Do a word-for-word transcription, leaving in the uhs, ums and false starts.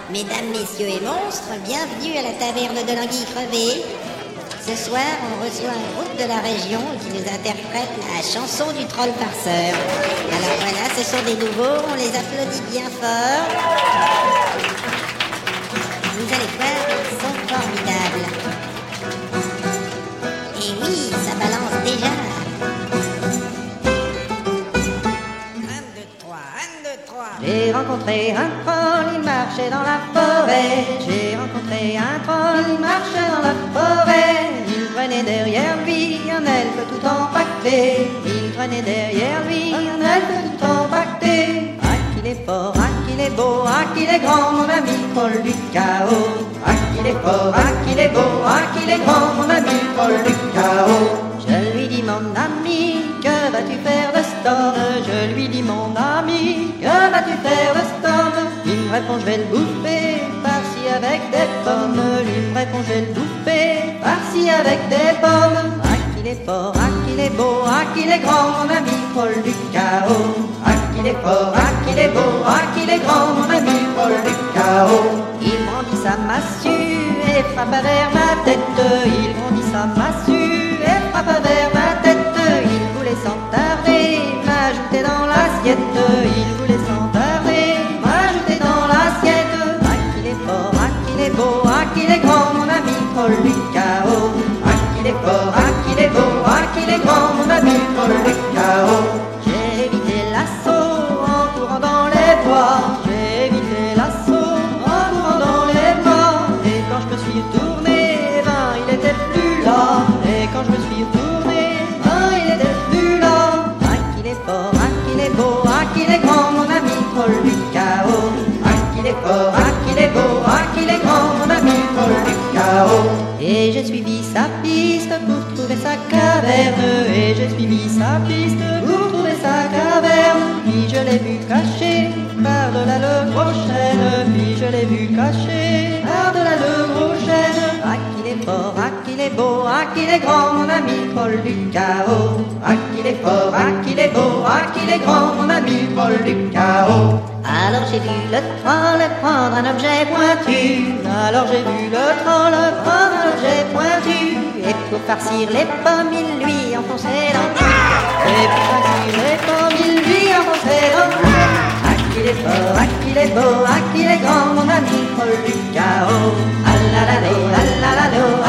Mesdames, messieurs et monstres, bienvenue à la taverne de l'Anguille Crevée. Ce soir, on reçoit un groupe de la région qui nous interprète la chanson du troll farceur. Alors voilà, ce sont des nouveaux, on les applaudit bien fort. Vous allez voir, ils sont formidables. Et oui, ça balance déjà. un, deux, trois, un, deux, trois. J'ai rencontré un troll, il marchait dans la forêt. J'ai rencontré un troll, il marchait dans la forêt. Il traînait derrière lui un elfe tout empaqueté. Il traînait derrière lui un elfe tout empaqueté. Ah qu'il est fort, ah qu'il est beau, ah qu'il est grand, mon ami troll du chaos. Ah qu'il est fort, ah qu'il est beau, ah qu'il est grand, mon ami troll du chaos. Je lui dis mon ami, que vas-tu faire de cet homme? Je lui dis mon ami, que vas-tu faire de cet homme? Il me répond je vais le bouffer, par-ci avec des pommes. Il me répond je vais le bouffer, par-ci avec des pommes. Ah qu'il est fort, ah qu'il est beau, ah qu'il est grand, mon ami troll du chaos. Ah qu'il est fort, ah qu'il est beau, ah qu'il est grand, mon ami troll du chaos. Il brandit sa massue et frappa vers ma tête. Il brandit sa massue et frappa vers ma tête. Il voulait sans tarder m'ajouter dans l'assiette. Il voulait sans tarder m'ajouter dans l'assiette. Ah qu'il est fort, ah qu'il est beau, ah qu'il est grand, mon ami troll du chaos. Ah qu'il est fort, ah qu'il est beau, ah qu'il est grand, mon ami troll du chaos. J'ai évité l'assaut en courant dans les bois. J'ai évité l'assaut en courant dans les bois. Et quand je me suis retourné, ben il était plus là. Et quand je me suis retourné, ben il était plus là. Ah qu'il est fort, ah qu'il est beau, ah qu'il est grand, mon ami troll du chaos. Ah qu'il est fort, ah qu'il est beau, ah qu'il est grand, mon ami troll du chaos. Et j'ai suivi sa piste pour trouver sa caverne. Et j'ai suivi sa piste pour trouver sa caverne. Puis je l'ai vu caché par-delà le gros chêne. Puis je l'ai vu caché par-delà le gros chêne. Ah qu'il est fort, ah qu'il est beau, ah qu'il est grand, mon ami troll du chaos. Ah qu'il est fort, ah qu'il est beau, ah qu'il est grand, mon ami troll du chaos. Alors j'ai vu le troll prendre un objet pointu. Alors j'ai vu le troll prendre un objet pointu. Et pour farcir les pommes, il lui enfonçait dans le cul. Et pour farcir les pommes, il lui enfonçait dans le cul. Ah qu'il est fort, ah qu'il est beau, ah qu'il est grand, mon ami troll du chaos. Ah la la la, ah la la la,